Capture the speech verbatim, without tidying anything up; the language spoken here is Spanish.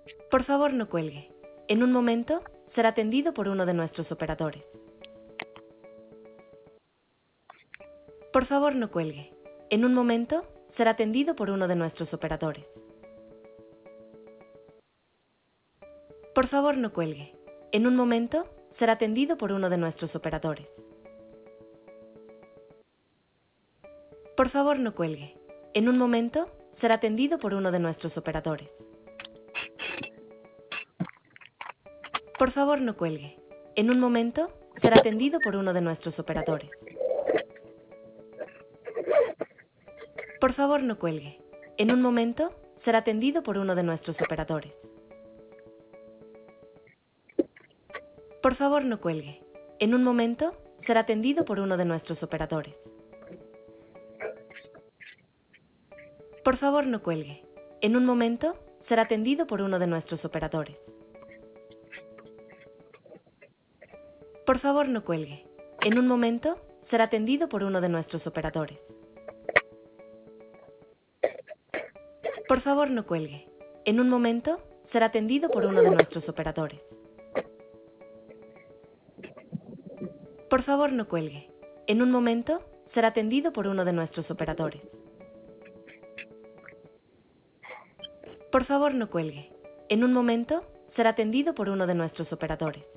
Por favor, no cuelgue. En un momento, será atendido por uno de nuestros operadores. Por favor, no cuelgue. En un momento, será atendido por uno de nuestros operadores. Por favor, no cuelgue. En un momento, será atendido por uno de nuestros operadores. Por favor, no cuelgue. En un momento, será atendido por uno de nuestros operadores. Por favor, no cuelgue. En un momento, será atendido por uno de nuestros operadores. Por favor, no cuelgue. En un momento, será atendido por uno de nuestros operadores. Por favor, no cuelgue. En un momento, será atendido por uno de nuestros operadores. Por favor, no cuelgue. En un momento, será atendido por uno de nuestros operadores. Por favor, no cuelgue. En un momento, será atendido por uno de nuestros operadores. Por favor, no cuelgue. En un momento, será atendido por uno de nuestros operadores. Por favor, no cuelgue. En un momento, será atendido por uno de nuestros operadores. Por favor, no cuelgue. En un momento, será atendido por uno de nuestros operadores.